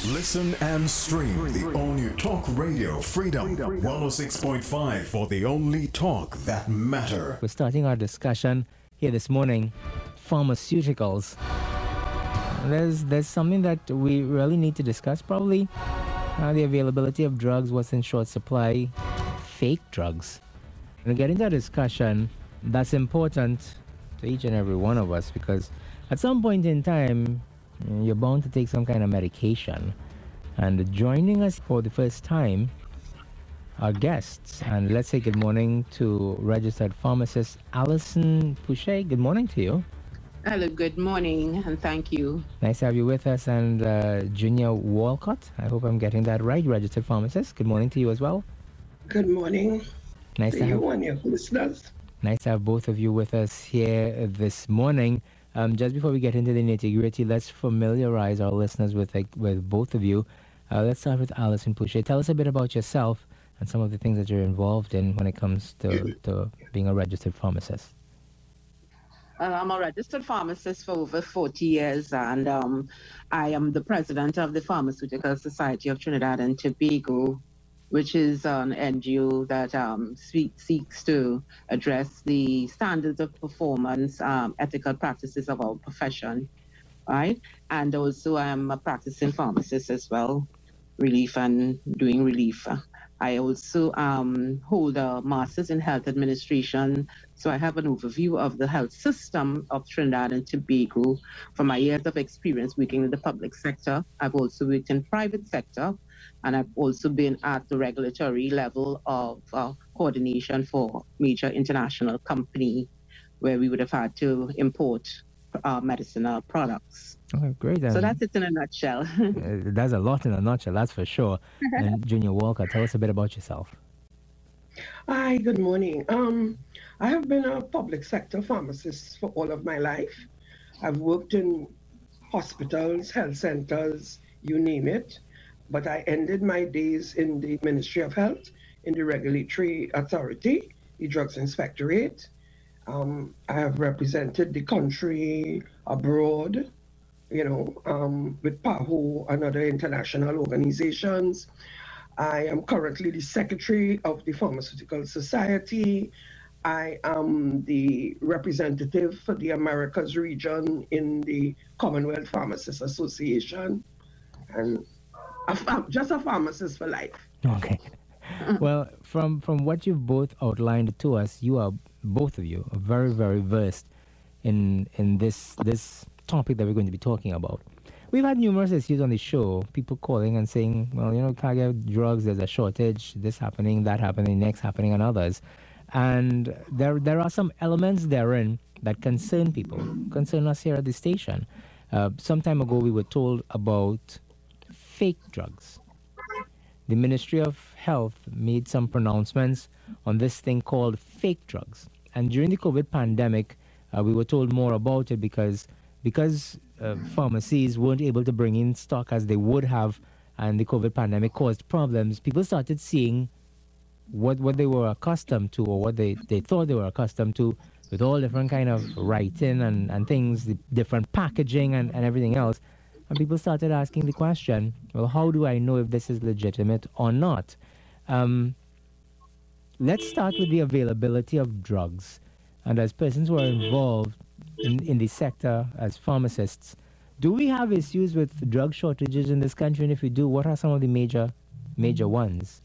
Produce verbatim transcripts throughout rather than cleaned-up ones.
Listen and stream the all-new Talk Radio Freedom one oh six point five for the only talk that matter. We're starting our discussion here this morning, pharmaceuticals. There's there's something that we really need to discuss, probably uh, the availability of drugs, what's in short supply, fake drugs. And get into a discussion that's important to each and every one of us, because at some point in time, you're bound to take some kind of medication. And joining us for the first time are guests. And let's say good morning to registered pharmacist Alison Pouchet. Good morning to you. Hello, good morning, and thank you. Nice to have you with us. And uh, Junior Walcott, I hope I'm getting that right, registered pharmacist. Good morning to you as well. Good morning. Nice to, to you have and your listeners. Nice to have both of you with us here this morning. Um, just before we get into the nitty-gritty, let's familiarize our listeners with like, with both of you. Uh, let's start with Alison Pouchet. Tell us a bit about yourself and some of the things that you're involved in when it comes to, to being a registered pharmacist. Uh, I'm a registered pharmacist for over forty years, and um, I am the president of the Pharmaceutical Society of Trinidad and Tobago, which is an N G O that um, seeks to address the standards of performance, um, ethical practices of our profession, right? And also I'm a practicing pharmacist as well, relief and doing relief. I also um, hold a master's in health administration, so I have an overview of the health system of Trinidad and Tobago from my years of experience working in the public sector. I've also worked in private sector, and I've also been at the regulatory level of uh, coordination for major international company where we would have had to import uh, medicinal products. Okay, great. Um, so that's it in a nutshell. That's a lot in a nutshell, that's for sure. And Junior Walker, tell us a bit about yourself. Hi, good morning. Um, I have been a public sector pharmacist for all of my life. I've worked in hospitals, health centers, you name it. But I ended my days in the Ministry of Health, in the Regulatory Authority, the Drugs Inspectorate. Um, I have represented the country abroad, you know, um, with PAHO and other international organizations. I am currently the Secretary of the Pharmaceutical Society. I am the representative for the Americas region in the Commonwealth Pharmacists Association. And A, just a pharmacist for life. Okay. Well, from from what you've both outlined to us, you are both of you are very very versed in in this this topic that we're going to be talking about. We've had numerous issues on the show. People calling and saying, "Well, you know, can't get drugs. There's a shortage. This happening, that happening, next happening, and others." And there there are some elements therein that concern people, concern us here at the station. Uh, some time ago, we were told about fake drugs. The Ministry of Health made some pronouncements on this thing called fake drugs. And during the COVID pandemic, uh, we were told more about it because because uh, pharmacies weren't able to bring in stock as they would have, and the COVID pandemic caused problems. People started seeing what what they were accustomed to, or what they, they thought they were accustomed to, with all different kind of writing and, and things, the different packaging and, and everything else. And people started asking the question, well, how do I know if this is legitimate or not? Um, let's start with the availability of drugs. And as persons who are involved in, in the sector as pharmacists, do we have issues with drug shortages in this country? And if we do, what are some of the major, major ones?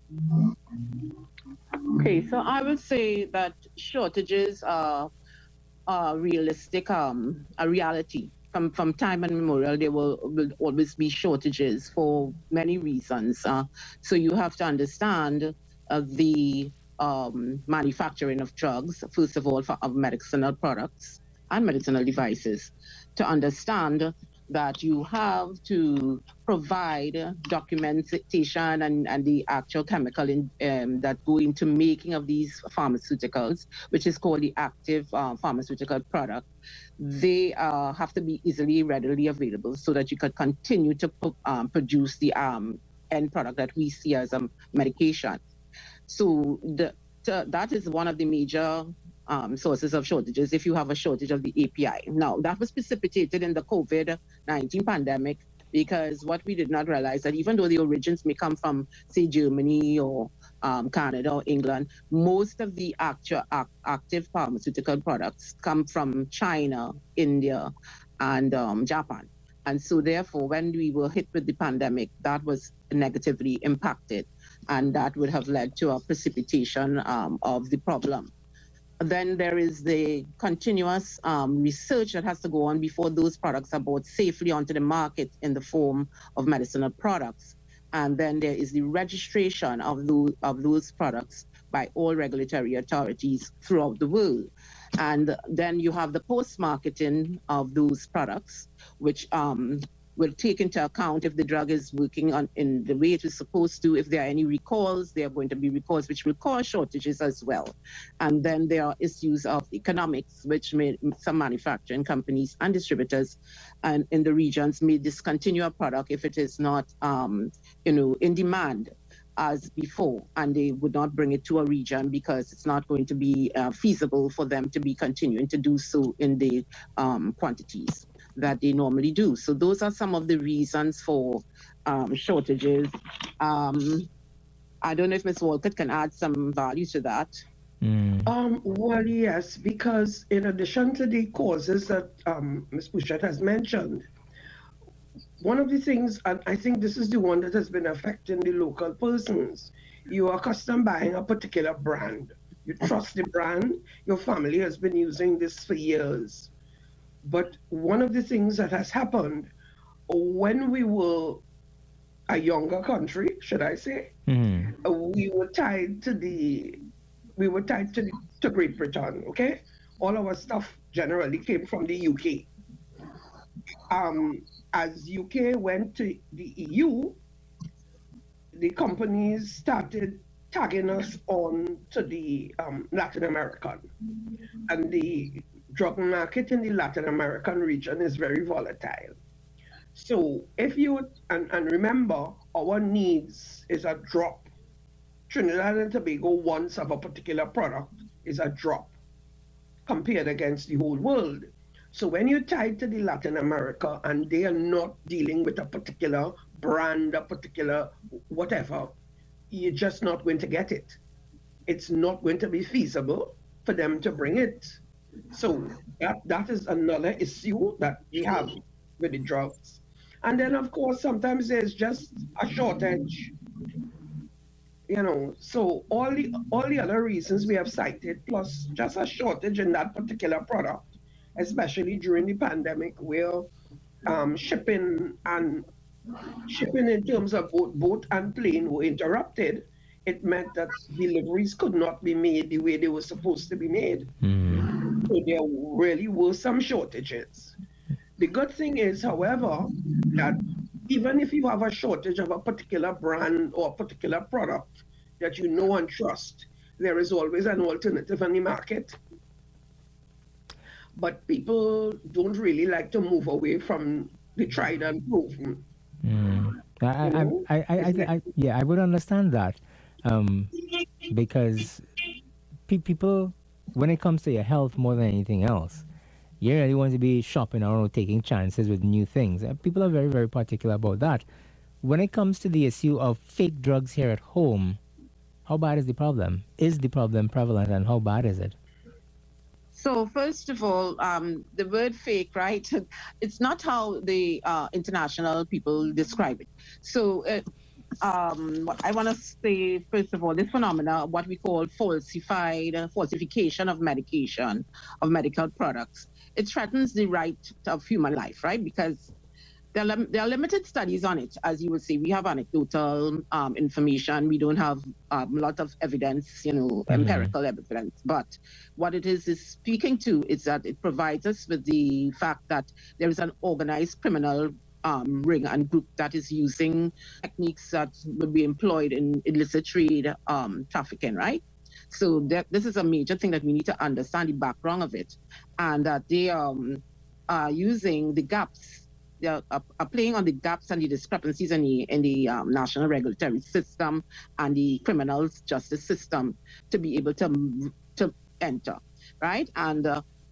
Okay, so I would say that shortages are, are realistic, um, a reality. From, from time immemorial, there will, will always be shortages for many reasons. Uh, so you have to understand uh, the um, manufacturing of drugs, first of all, for, of medicinal products and medicinal devices, to understand that you have to provide documentation and, and the actual chemical in, um, that go into making of these pharmaceuticals, which is called the active uh, pharmaceutical product. They uh, have to be easily, readily available so that you could continue to um, produce the um, end product that we see as a medication. So the, to, that is one of the major um, sources of shortages if you have a shortage of the A P I. Now, that was precipitated in the COVID nineteen pandemic because what we did not realize that even though the origins may come from, say, Germany or um, Canada or England, most of the actual act, active pharmaceutical products come from China, India, and um, Japan. And so therefore, when we were hit with the pandemic, that was negatively impacted, and that would have led to a precipitation um, of the problem. Then there is the continuous um, research that has to go on before those products are brought safely onto the market in the form of medicinal products. And then there is the registration of those, of those products by all regulatory authorities throughout the world. And then you have the post-marketing of those products, which um, will take into account if the drug is working on in the way it is supposed to. If there are any recalls, there are going to be recalls which will cause shortages as well. And then there are issues of economics, which may, some manufacturing companies and distributors and in the regions may discontinue a product if it is not, um, you know, in demand as before, and they would not bring it to a region because it's not going to be uh, feasible for them to be continuing to do so in the um, quantities that they normally do. So those are some of the reasons for um, shortages. Um, I don't know if Miz Walcott can add some value to that. Mm. Um, well, yes, because in addition to the causes that um, Miz Bouchette has mentioned, one of the things, and I think this is the one that has been affecting the local persons, you are accustomed buying a particular brand. You trust the brand, your family has been using this for years. But one of the things that has happened when we were a younger country, should I say, Mm. we were tied to the, we were tied to, the, to Great Britain, okay? All our stuff generally came from the U K. Um, as U K went to the E U, the companies started tagging us on to the um, Latin American. And the drug market in the Latin American region is very volatile. So if you, and, and remember, our needs is a drop. Trinidad and Tobago wants of a particular product is a drop compared against the whole world. So when you're tied to the Latin America and they are not dealing with a particular brand, a particular whatever, you're just not going to get it. It's not going to be feasible for them to bring it. So that, that is another issue that we have with the drugs. And then, of course, sometimes there's just a shortage, you know. So all the, all the other reasons we have cited, plus just a shortage in that particular product, especially during the pandemic where um, shipping and shipping in terms of both boat and plane were interrupted, it meant that deliveries could not be made the way they were supposed to be made. Mm. So there really were some shortages. The good thing is, however, that even if you have a shortage of a particular brand or a particular product that you know and trust, there is always an alternative on the market. But people don't really like to move away from the tried and proven. Mm. I, You know? I, I, I, I, I, yeah, I would understand that, um, because pe- people, when it comes to your health more than anything else, you really want to be shopping around or taking chances with new things. And people are very, very particular about that. When it comes to the issue of fake drugs here at home, how bad is the problem? Is the problem prevalent, and how bad is it? So first of all, um, the word fake, right? It's not how the uh, international people describe it. So uh, um, what I want to say, first of all, this phenomena, what we call falsified, uh, falsification of medication, of medical products, it threatens the right of human life, right? Because there are, lim- there are limited studies on it. As you would say, we have anecdotal um, information. We don't have um, a lot of evidence, you know, Mhm. empirical evidence. But what it is is speaking to is that it provides us with the fact that there is an organized criminal um, ring and group that is using techniques that would be employed in illicit trade um, trafficking, right? So that, this is a major thing that we need to understand the background of it, and that they um, are using the gaps. They are, are, are playing on the gaps and the discrepancies in the in the um, national regulatory system and the criminal justice system to be able to to enter, right? And uh,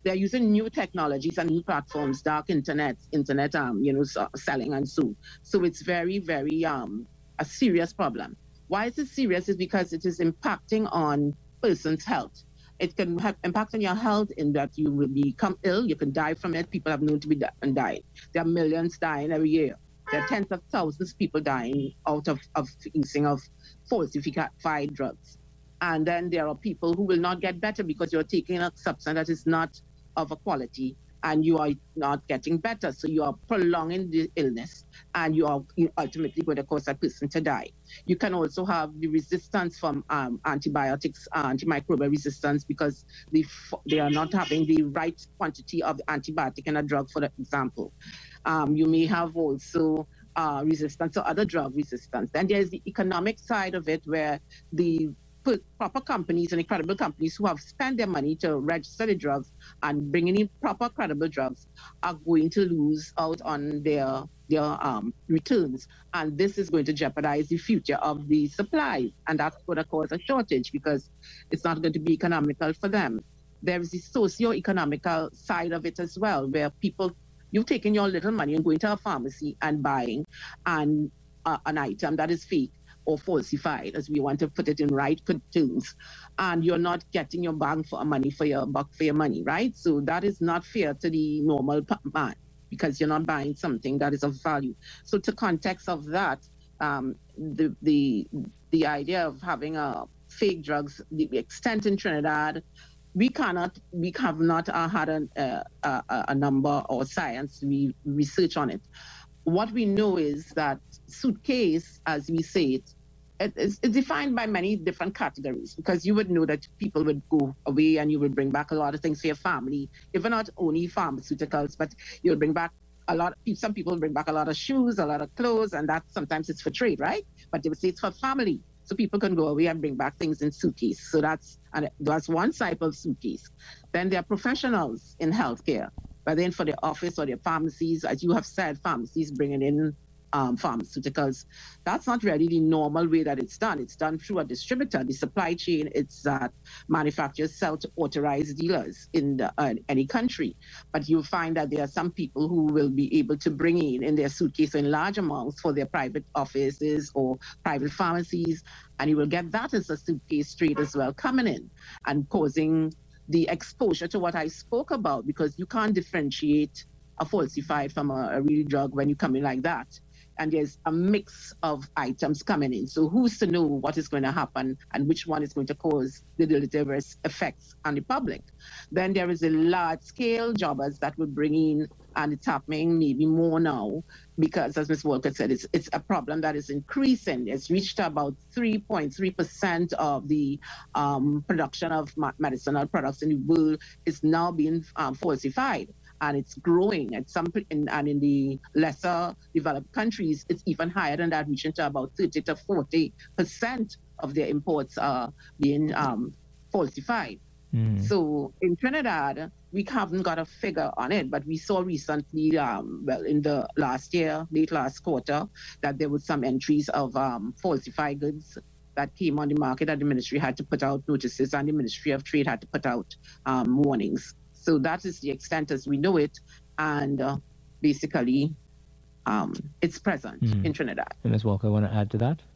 they're using new technologies and new platforms, dark internet, internet, um, you know, so, selling and so. So it's very, very um, a serious problem. Why is it serious? Is because it is impacting on person's health. It can have impact on your health in that you will become ill, you can die from it. People have known to be di- and dying. There are millions dying every year. There are tens of thousands of people dying out of, of using of falsified drugs. And then there are people who will not get better because you're taking a substance that is not of a quality and you are not getting better. So you are prolonging the illness and you are ultimately going to cause that person to die. You can also have the resistance from um, antibiotics, uh, antimicrobial resistance, because they, they are not having the right quantity of antibiotic in a drug, for example. Um, you may have also uh, resistance to other drug resistance. Then there's the economic side of it where the proper companies and credible companies who have spent their money to register the drugs and bringing in proper credible drugs are going to lose out on their their um, returns, and this is going to jeopardize the future of the supplies, and that's going to cause a shortage because it's not going to be economical for them. There is the socio-economical side of it as well, where people, you've taken your little money and going to a pharmacy and buying and uh, an item that is fake or falsified, as we want to put it in right terms, and you're not getting your bang for money for your buck for your money, right? So that is not fair to the normal man because you're not buying something that is of value. So to context of that, um, the the the idea of having a fake drugs, the extent in Trinidad, we cannot, we have not uh, had a, a, a number or science we research on it. What we know is that suitcase, as we say it, it is it's defined by many different categories, because you would know that people would go away and you would bring back a lot of things for your family, even not only pharmaceuticals, but you'll bring back a lot of, some people bring back a lot of shoes, a lot of clothes, and that sometimes it's for trade, right? But they would say it's for family. So people can go away and bring back things in suitcase. So that's, and that's one type of suitcase. Then there are professionals in healthcare, whether in for their office or their pharmacies, as you have said, pharmacies bringing in um, pharmaceuticals. That's not really the normal way that it's done. It's done through a distributor. The supply chain, it's that manufacturers sell to authorized dealers in the, uh, any country. But you'll find that there are some people who will be able to bring in in their suitcase in large amounts for their private offices or private pharmacies. And you will get that as a suitcase trade as well coming in and causing the exposure to what I spoke about, because you can't differentiate a falsified from a, a real drug when you come in like that. And there's a mix of items coming in. So who's to know what is going to happen and which one is going to cause the deleterious effects on the public? Then there is a large scale jobbers that will bring in, and it's happening maybe more now, because as Miz Walker said, it's, it's a problem that is increasing. It's reached about three point three percent of the um, production of medicinal products in the world is now being um, falsified. And it's growing at some, in, and in the lesser developed countries, it's even higher than that, reaching to about thirty to forty percent of their imports are being um, falsified. Mm. So in Trinidad, we haven't got a figure on it, but we saw recently, um, well, in the last year, late last quarter, that there was some entries of um, falsified goods that came on the market, that the ministry had to put out notices, and the Ministry of Trade had to put out um, warnings. So that is the extent as we know it, and uh, basically, um, it's present mm. in Trinidad. And Miz Walker, want to add to that?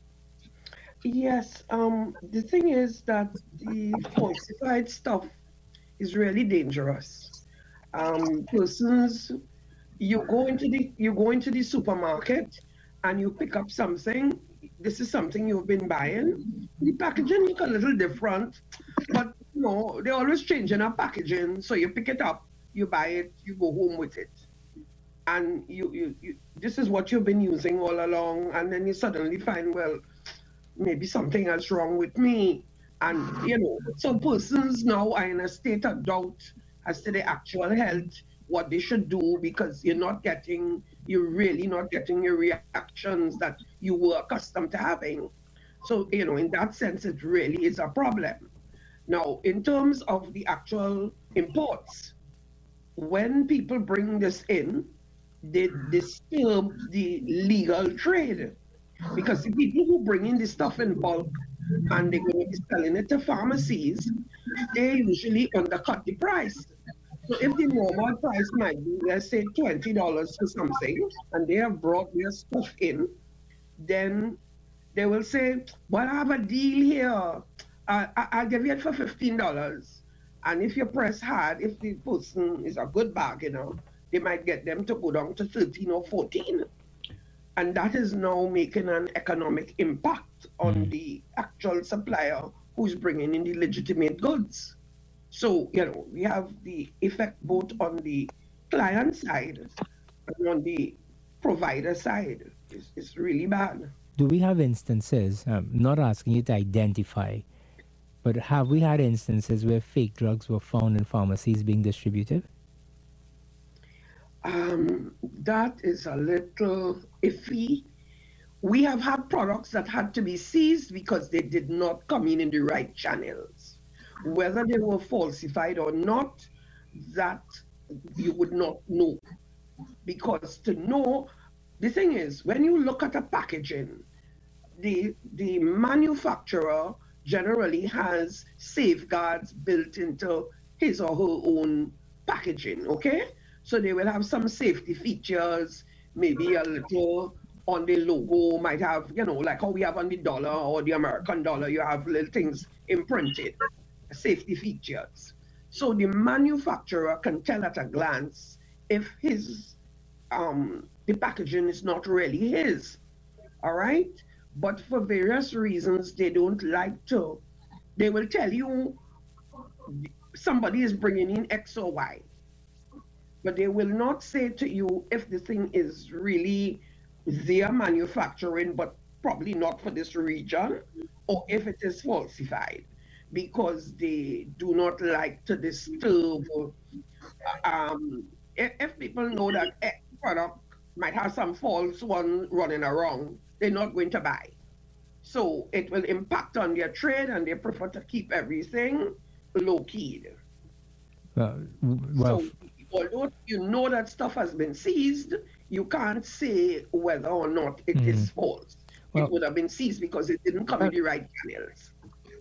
Yes. Um, the thing is that the falsified stuff is really dangerous. Um, persons, you go into the you go into the supermarket and you pick up something. This is something you've been buying. The packaging look a little different, but you know, they're always changing our packaging. So you pick it up, you buy it, you go home with it. And you, you, you this is what you've been using all along. And then you suddenly find, well, maybe something else wrong with me. And, you know, some persons now are in a state of doubt as to their actual health, what they should do, because you're not getting, you're really not getting your reactions that you were accustomed to having. So, you know, in that sense, it really is a problem. Now, in terms of the actual imports, when people bring this in, they disturb the legal trade, because the people who bring in this stuff in bulk and they're going to be selling it to pharmacies, they usually undercut the price. So if the normal price might be, let's say, twenty dollars for something, and they have brought their stuff in, then they will say, well, I have a deal here. Uh, I- I'll give you it for fifteen dollars. And if you press hard, if the person is a good bargainer, they might get them to go down to thirteen or fourteen. And that is now making an economic impact on Mm. the actual supplier who's bringing in the legitimate goods. So, you know, we have the effect both on the client side and on the provider side. It's, it's really bad. Do we have instances, um, not asking you to identify, but have we had instances where fake drugs were found in pharmacies being distributed? Um, that is a little iffy. We have had products that had to be seized because they did not come in in the right channels. Whether they were falsified or not, that you would not know. Because to know, the thing is, when you look at a packaging, the, the manufacturer generally has safeguards built into his or her own packaging, okay? So they will have some safety features, maybe a little on the logo, might have, you know, like how we have on the dollar or the American dollar, you have little things imprinted, safety features. So the manufacturer can tell at a glance if his, um, the packaging is not really his, all right? But for various reasons, they don't like to, they will tell you somebody is bringing in X or Y, but they will not say to you if the thing is really their manufacturing, but probably not for this region, or if it is falsified, because they do not like to disturb. Um, if, if people know that X product might have some false one running around, they're not going to buy. So it will impact on their trade, and they prefer to keep everything low-keyed. Well, w- well, So although you know that stuff has been seized, you can't say whether or not it is false. Well- it would have been seized because it didn't come in the right channels.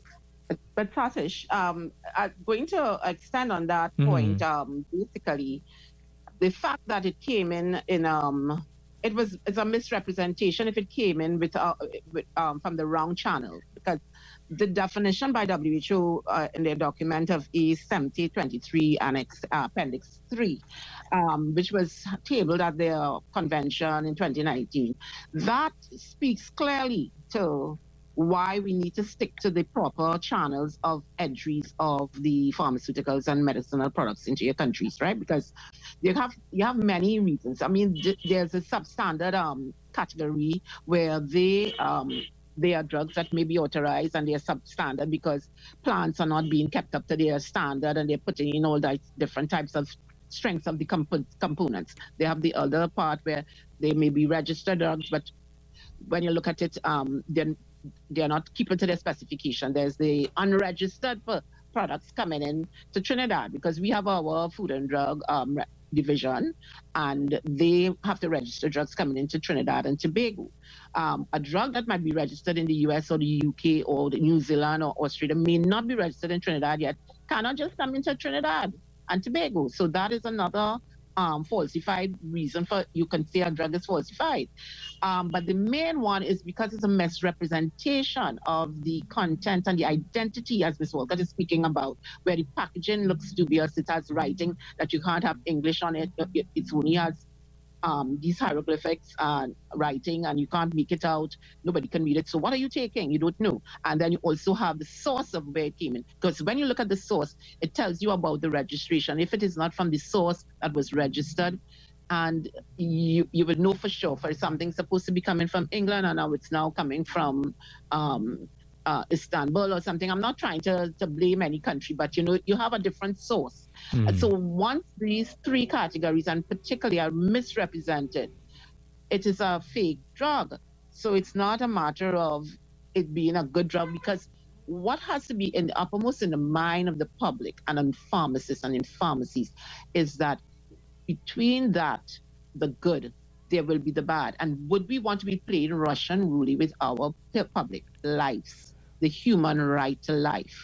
But Satish, um, I'm going to extend on that Mhm. point. Um, basically, the fact that it came in in um, it was it's a misrepresentation if it came in with, uh, with um, from the wrong channel, because the definition by W H O uh, in their document of E seventy twenty-three Annex uh, Appendix three, um, which was tabled at their convention in twenty nineteen, that speaks clearly to why we need to stick to the proper channels of entries of the pharmaceuticals and medicinal products into your countries, right? Because you have you have many reasons. I mean, th- there's a substandard um, category where they um, they are drugs that may be authorized and they're substandard because plants are not being kept up to their standard, and they're putting in all that different types of strengths of the comp- components. They have the other part where they may be registered drugs, but when you look at it, um, they're they're not keeping to their specification. There's the unregistered p- products coming in to Trinidad, because we have our food and drug um, re- division, and they have to register drugs coming into Trinidad and Tobago. Um, a drug that might be registered in the U S or the U K or the New Zealand or Australia may not be registered in Trinidad yet, cannot just come into Trinidad and Tobago. So that is another um, falsified reason for you can say a drug is falsified. Um, but the main one is because it's a misrepresentation of the content and the identity, as Miz Walcott is speaking about, where the packaging looks dubious. It has writing that you can't have English on it. It, it only has um, these hieroglyphics and writing, and you can't make it out. Nobody can read it. So what are you taking? You don't know. And then you also have the source of where it came in. Because when you look at the source, it tells you about the registration. If it is not from the source that was registered, and you you would know for sure for something supposed to be coming from England, and now it's now coming from um, uh, Istanbul or something. I'm not trying to, to blame any country, but you know, you have a different source. Mm. And so once these three categories, and particularly, are misrepresented, it is a fake drug. So it's not a matter of it being a good drug, because what has to be in the uppermost in the mind of the public and in pharmacists and in pharmacies is that between that, the good, there will be the bad. And would we want to be playing Russian roulette with our public lives, the human right to life?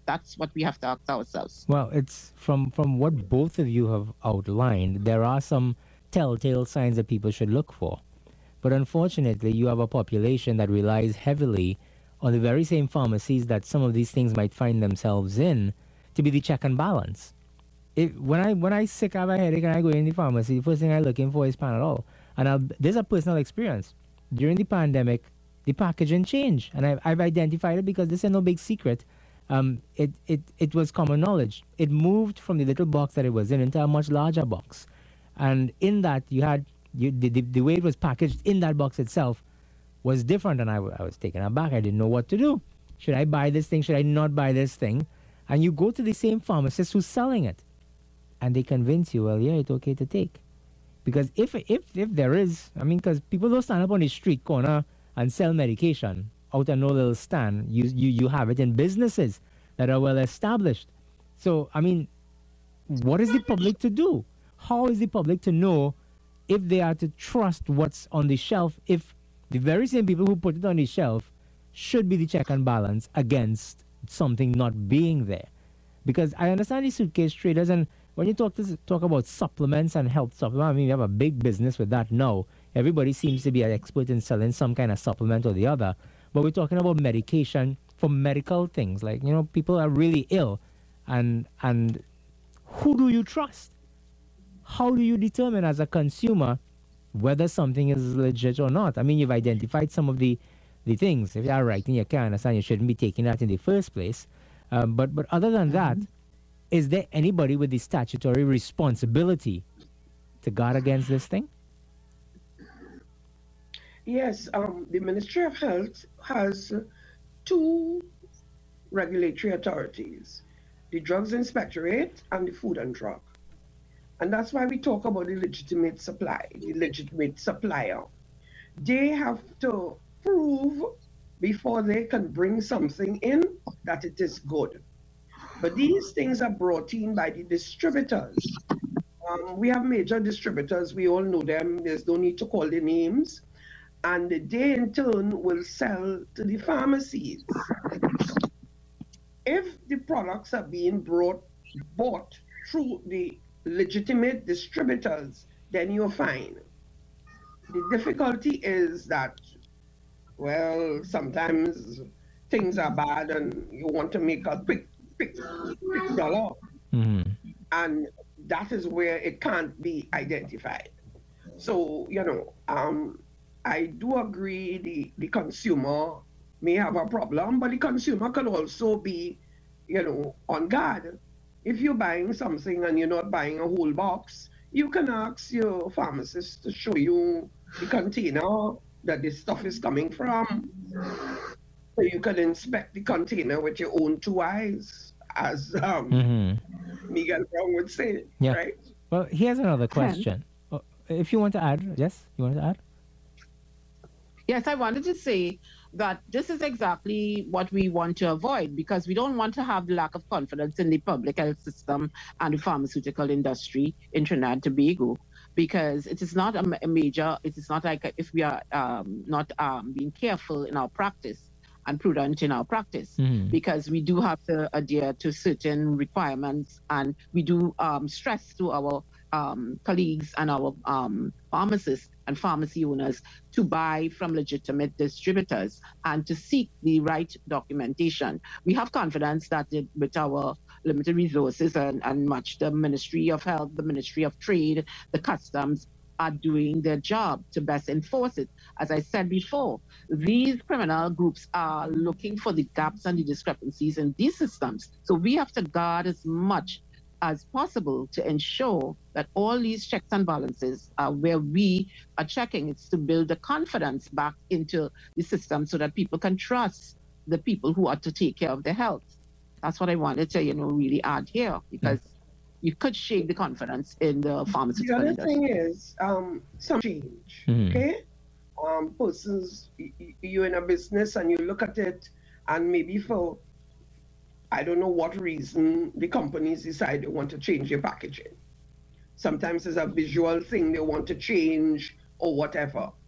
That's what we have to ask ourselves. Well, it's from from what both of you have outlined, there are some telltale signs that people should look for. But unfortunately, you have a population that relies heavily on the very same pharmacies that some of these things might find themselves in to be the check and balance. It, when I when I sick, I have a headache and I go in the pharmacy, the first thing I'm looking for is Panadol. And I'll, there's a personal experience. During the pandemic, the packaging changed, and I've, I've identified it because this is no big secret. Um, it, it, it was common knowledge. It moved from the little box that it was in into a much larger box. And in that, you had you, the, the, the way it was packaged in that box itself was different, and I, w- I was taken aback. I didn't know what to do. Should I buy this thing? Should I not buy this thing? And you go to the same pharmacist who's selling it, and they convince you, well, yeah, it's okay to take. Because if if if there is, I mean, because people don't stand up on the street corner and sell medication out of no little stand. You, you, you have it in businesses that are well established. So, I mean, what is the public to do? How is the public to know if they are to trust what's on the shelf, if the very same people who put it on the shelf should be the check and balance against something not being there? Because I understand the suitcase traders, and when you talk to, talk about supplements and health supplements, I mean, we have a big business with that now. Everybody seems to be an expert in selling some kind of supplement or the other. But we're talking about medication for medical things. Like, you know, people are really ill. And and who do you trust? How do you determine as a consumer whether something is legit or not? I mean, you've identified some of the, the things. If you are writing, you can understand you shouldn't be taking that in the first place. Um, but, but other than that, is there anybody with the statutory responsibility to guard against this thing? Yes, um, the Ministry of Health has two regulatory authorities, the Drugs Inspectorate and the Food and Drug. And that's why we talk about the legitimate supply, the legitimate supplier. They have to prove before they can bring something in that it is good. But these things are brought in by the distributors. Um, we have major distributors, we all know them, there's no need to call the names. And they in turn will sell to the pharmacies. If the products are being brought, bought through the legitimate distributors, then you're fine. The difficulty is that, well, sometimes things are bad and you want to make a quick, quick, quick dollar. Mm-hmm. And that is where it can't be identified. So, you know, um, I do agree the, the consumer may have a problem, but the consumer can also be, you know, on guard. If you're buying something and you're not buying a whole box, you can ask your pharmacist to show you the container that this stuff is coming from. So you can inspect the container with your own two eyes, as um, mm-hmm. Miguel Brown would say, yeah. Right? Well, here's another question. Oh, if you want to add, yes, you want to add? Yes, I wanted to say that this is exactly what we want to avoid, because we don't want to have the lack of confidence in the public health system and the pharmaceutical industry in Trinidad and Tobago, because it is not a, a major, it is not like if we are um, not um, being careful in our practice and prudent in our practice, mm-hmm. because we do have to adhere to certain requirements, and we do um, stress to our um, colleagues and our um, pharmacists and pharmacy owners to buy from legitimate distributors and to seek the right documentation. We have confidence that it, with our limited resources and, and much the Ministry of Health, the Ministry of Trade, the Customs are doing their job to best enforce it. As I said before, these criminal groups are looking for the gaps and the discrepancies in these systems. So we have to guard as much as possible to ensure that all these checks and balances are where we are checking. It's to build the confidence back into the system so that people can trust the people who are to take care of their health. That's what I wanted to, you know, really add here, because mm. you could shake the confidence in the pharmaceutical industry. The other industry. thing is um, some change, mm. okay? Um, persons, you're in a business and you look at it, and maybe for I don't know what reason the companies decide they want to change their packaging. Sometimes it's a visual thing they want to change or whatever.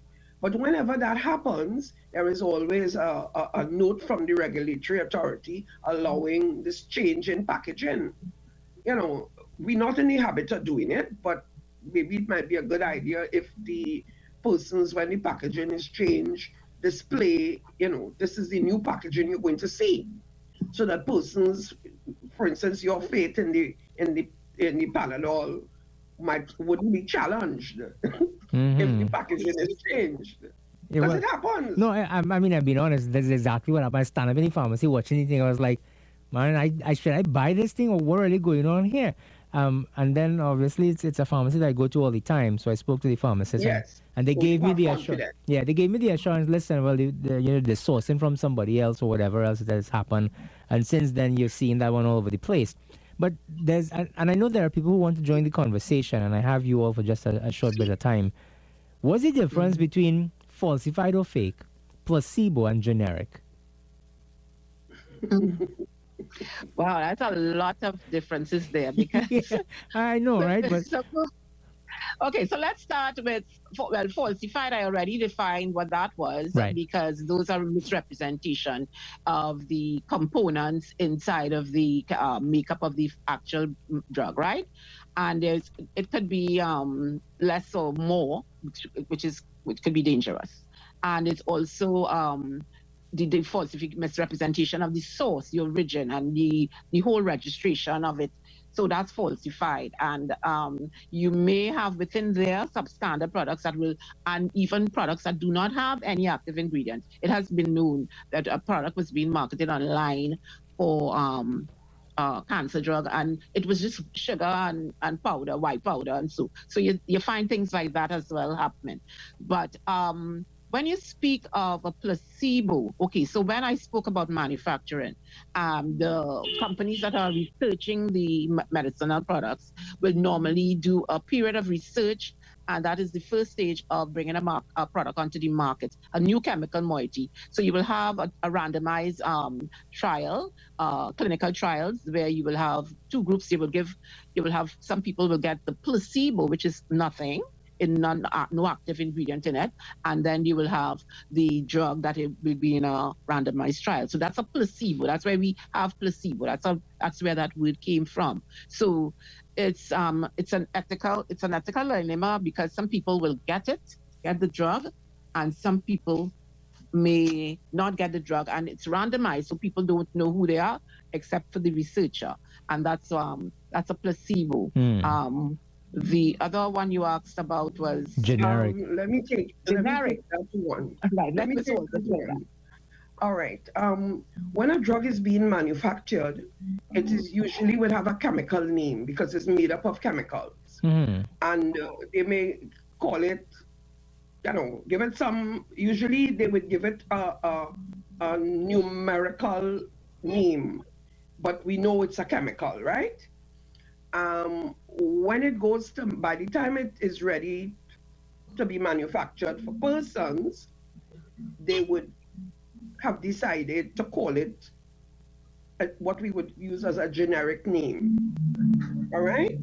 But whenever that happens, there is always a, a, a note from the regulatory authority allowing this change in packaging. You know, we're not in the habit of doing it, but maybe it might be a good idea if the persons, when the packaging is changed, display, you know, this is the new packaging you're going to see. So that persons, for instance, your faith in the in the in the Panadol might wouldn't be challenged mm-hmm. if the packaging is changed. Yeah, well, it happens. No, I, I mean, I've been honest. That's exactly what happened. I stand up in the pharmacy watching the thing. I was like, man, I, I should I buy this thing or what really going on here? Um, and then obviously it's it's a pharmacy that I go to all the time. So I spoke to the pharmacist, yes. and, and they so gave me the assurance. Yeah, they gave me the assurance. Listen, well, the, the, you know, they're sourcing from somebody else or whatever else that has happened. And since then, you're seeing that one all over the place. But there's, and, and I know there are people who want to join the conversation, and I have you all for just a, a short bit of time. What's the difference mm-hmm. between falsified or fake, placebo, and generic? Wow, that's a lot of differences there because yeah, I know, right? But so, okay, so let's start with well, falsified. I already defined what that was, right. because those are misrepresentation of the components inside of the uh, makeup of the actual drug, right? And there's it could be um, less or more, which, which is which could be dangerous, and it's also um, the, the falsification, misrepresentation of the source, the origin, and the, the whole registration of it. So that's falsified. And um, you may have within there substandard products that will, and even products that do not have any active ingredients. It has been known that a product was being marketed online for um, uh, cancer drug, and it was just sugar and, and powder, white powder, and so. So you, you find things like that as well happening. But um, when you speak of a placebo, okay, so when I spoke about manufacturing, um, the companies that are researching the medicinal products will normally do a period of research, and that is the first stage of bringing a, mar- a product onto the market, a new chemical moiety. So you will have a, a randomized um, trial, uh, clinical trials, where you will have two groups. You will give, you will have some people will get the placebo, which is nothing. In none, uh, no active ingredient in it, and then you will have the drug that it will be in a randomized trial. So that's a placebo. That's where we have placebo. That's a, that's where that word came from. So it's um it's an ethical it's an ethical dilemma, because some people will get it, get the drug, and some people may not get the drug, and it's randomized, so people don't know who they are except for the researcher, and that's um that's a placebo. Mm. Um, The other one you asked about was generic. Um, let me take generic. Let me take that one. Right. Let me take that one. All right. Um, when a drug is being manufactured, it is usually would have a chemical name because it's made up of chemicals, mm-hmm. and uh, they may call it, you know, give it some. Usually, they would give it a, a, a numerical name, but we know it's a chemical, right? Um, when it goes to, by the time it is ready to be manufactured for persons, they would have decided to call it a, what we would use as a generic name. All right?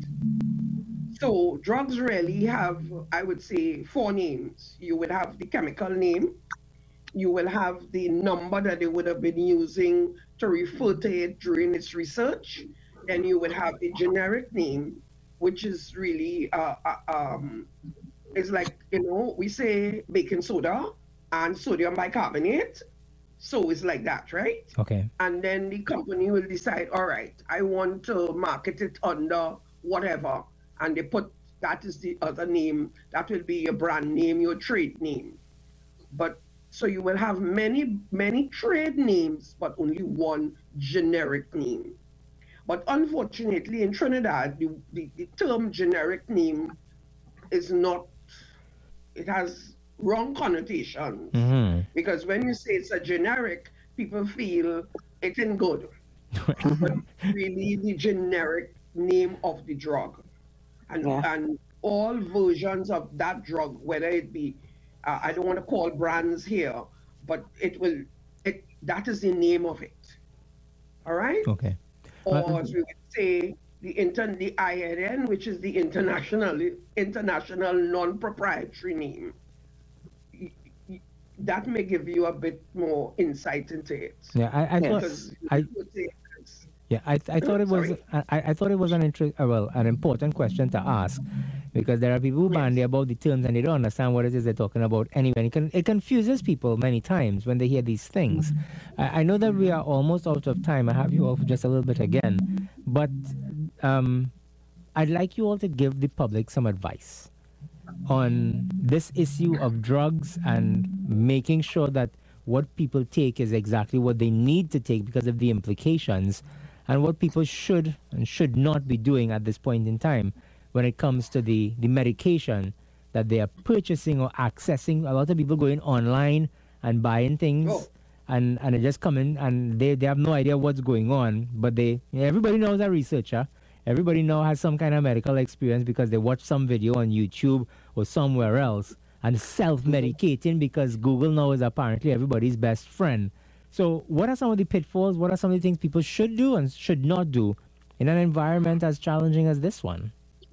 So drugs really have, I would say, four names. You would have the chemical name. You will have the number that they would have been using to refer to it during its research. Then you would have the generic name, which is really, uh, uh, um, it's like, you know, we say baking soda and sodium bicarbonate. So it's like that, right? Okay. And then the company will decide, all right, I want to market it under whatever. And they put, that is the other name. That will be your brand name, your trade name. But so you will have many, many trade names, but only one generic name. But unfortunately, in Trinidad, the, the, the term generic name is not, it has wrong connotations. Mm-hmm. Because when you say it's a generic, people feel it ain't good. But really the generic name of the drug. And, yeah. and all versions of that drug, whether it be, uh, I don't want to call brands here, but it will, it, that is the name of it. All right? Okay. Or as we would say, the inter the I N N, which is the international international non-proprietary name. that may give you a bit more insight into it. Yeah, I, I thought Because I you would say, yeah I, I thought it was sorry. I, I thought it was an interest uh, well an important question to ask, because there are people who bandy about the terms and they don't understand what it is they're talking about anyway. And it, can, it confuses people many times when they hear these things. I, I know that we are almost out of time. I have you all for just a little bit again, but um, I'd like you all to give the public some advice on this issue of drugs and making sure that what people take is exactly what they need to take because of the implications, and what people should and should not be doing at this point in time when it comes to the, the medication that they are purchasing or accessing. A lot of people going online and buying things, Oh. and, and they just come in and they, they have no idea what's going on, but they everybody knows a researcher. Everybody now has some kind of medical experience because they watch some video on YouTube or somewhere else, and self-medicating because Google now is apparently everybody's best friend. So what are some of the pitfalls? What are some of the things people should do and should not do in an environment as challenging as this one?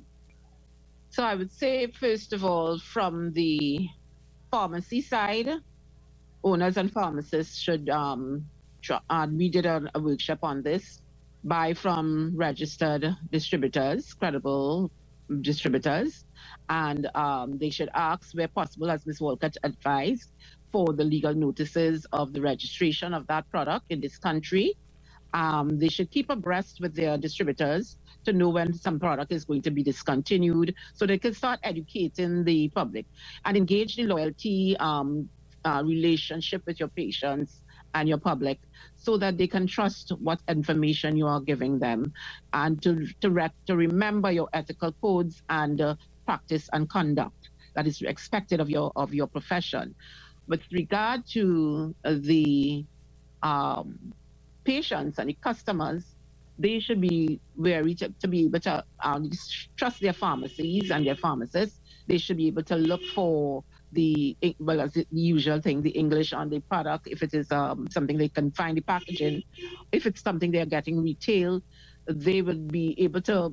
So I would say, first of all, from the pharmacy side, owners and pharmacists should, um, try, and we did a, a workshop on this, buy from registered distributors, credible distributors, and um, they should ask where possible, as Miz Walcott advised, for the legal notices of the registration of that product in this country. Um, they should keep abreast with their distributors to know when some product is going to be discontinued, so they can start educating the public and engage in loyalty um, uh, relationship with your patients and your public, so that they can trust what information you are giving them, and to to, rec- to remember your ethical codes and uh, practice and conduct that is expected of your of your profession. With regard to uh, the um, patients and the customers, they should be wary to, to be able to uh, trust their pharmacies and their pharmacists. They should be able to look for the, well, as the usual thing, the English on the product, if it is um, something they can find the packaging. If it's something they're getting retail, they would be able to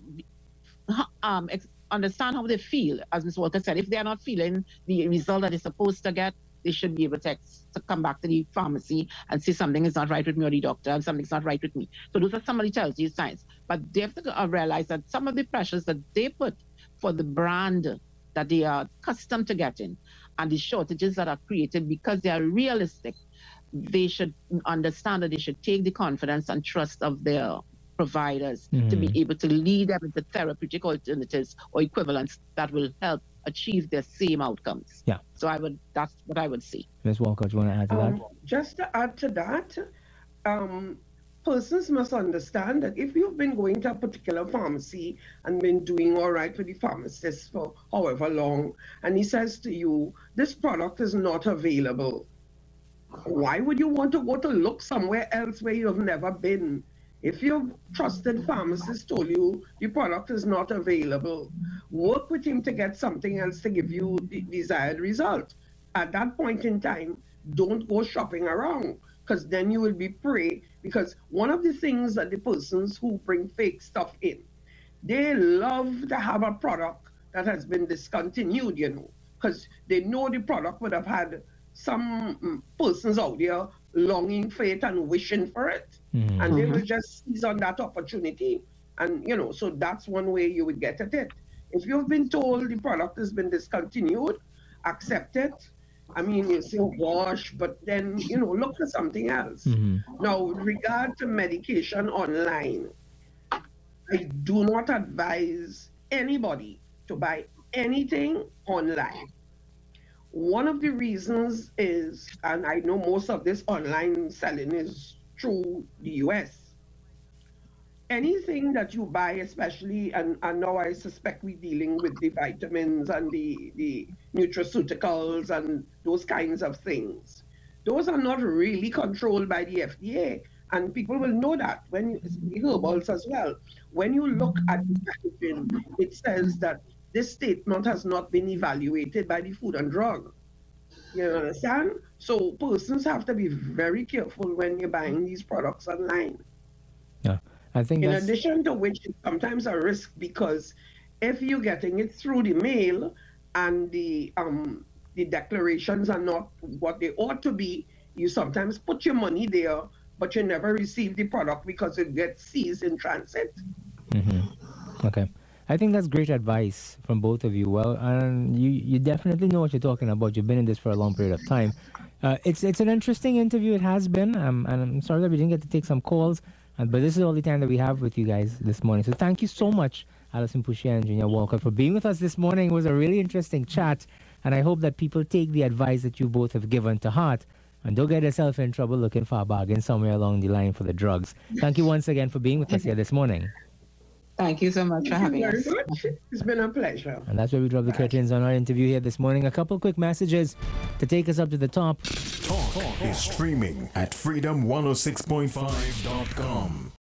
um, ex- understand how they feel. As Miz Walker said, if they're not feeling the result that they're supposed to get, they should be able to, ex- to come back to the pharmacy and say something is not right with me, or the doctor, and something's not right with me. So those are some of the telltale signs. But they have to uh, realize that some of the pressures that they put for the brand that they are accustomed to getting, and the shortages that are created because they are realistic, they should understand that they should take the confidence and trust of their providers mm-hmm. to be able to lead them into therapeutic alternatives or equivalents that will help achieve their same outcomes. Yeah. So I would, that's what I would say. Miz Walker, do you want to add to um, that? Just to add to that, um, persons must understand that if you've been going to a particular pharmacy and been doing all right with the pharmacist for however long, and he says to you, this product is not available, why would you want to go to look somewhere else where you have never been? If your trusted pharmacist told you the product is not available, work with him to get something else to give you the desired result. At that point in time, don't go shopping around, because then you will be prey. Because one of the things that the persons who bring fake stuff in, they love to have a product that has been discontinued, you know, because they know the product would have had some persons out there longing for it and wishing for it. Mm-hmm. And they will just seize on that opportunity. And, you know, so that's one way you would get at it. If you've been told the product has been discontinued, accept it. I mean, you say wash, but then, you know, look for something else. Mm-hmm. Now, with regard to medication online, I do not advise anybody to buy anything online. One of the reasons is, and I know most of this online selling is through the U S. Anything that you buy, especially, and, and now I suspect we're dealing with the vitamins and the, the nutraceuticals and those kinds of things, those are not really controlled by the F D A. And people will know that when you, the herbals as well. When you look at the packaging, it says that this statement has not been evaluated by the Food and Drug. You understand? So persons have to be very careful when you're buying these products online. Yeah, I think In that's... addition to which, it's sometimes a risk, because if you're getting it through the mail and the um, the declarations are not what they ought to be. You sometimes put your money there, but you never receive the product because it gets seized in transit. Mm-hmm. Okay. I think that's great advice from both of you. Well, and you, you definitely know what you're talking about. You've been in this for a long period of time. Uh, it's it's an interesting interview. It has been. Um, and I'm sorry that we didn't get to take some calls. Uh, but this is all the time that we have with you guys this morning. So thank you so much, Alison Pushia and Junior Walker, for being with us this morning. It was a really interesting chat. And I hope that people take the advice that you both have given to heart. And don't get yourself in trouble looking for a bargain somewhere along the line for the drugs. Thank you once again for being with us here this morning. Thank you so much Thank for having you very us. much. It's been a pleasure. And that's where we drop the curtains on our interview here this morning. A couple quick messages to take us up to the top. Talk is streaming at freedom one oh six point five dot com.